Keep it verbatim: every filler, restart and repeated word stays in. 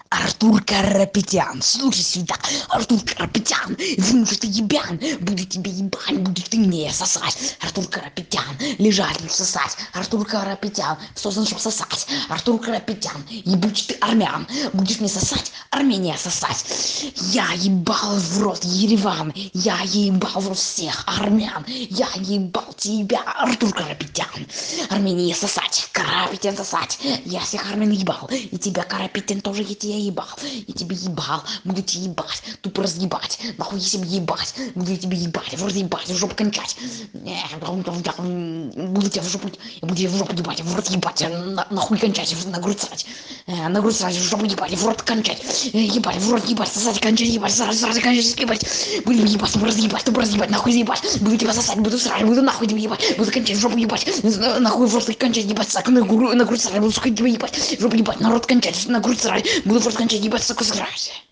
Артур Карапетян, слушай сюда, Артур Карапетян, видно, что ты ебян, буду тебе ебать, будешь ты мне сосать, Артур Карапетян, лежать будешь сосать, Артур Карапетян, создан, чтоб сосать, Артур Карапетян, ебучий ты армян, будешь мне сосать, Армения сосать, я ебал в рот Ереван, я ебал в рот всех армян, я ебал тебя, Артур Карапетян, Армения сосать, Карапетян сосать, я всех армян ебал, и тебя, Карапетян, тоже я тебя ебал, я тебе ебал, буду тебя ебать, тупо разъебать, нахуй я себе ебать, буду я тебе ебать, в рот ебать, в жопу кончать, буду тебя в жопу, я буду тебя в жопу ебать, в рот ебать, на, нахуй кончать, на грудь срать, на грудь срать, в жопу ебать, в рот кончать, ебать, в рот ебать, сосать, кончать, ебать, срать, срать, кончать, ебать, буду ебать, тупо разъебать, тупо разъебать, нахуй ебать, буду тебя сосать, буду срать, буду нахуй тебя ебать, буду кончать, в жопу ебать, нахуй в рот кончать, ебать, сак, на грудь срать, буду сука тебя ебать, в жопу ебать, на рот кончать, на грудь срать, буду в рот кончать, ебать, сука, срать.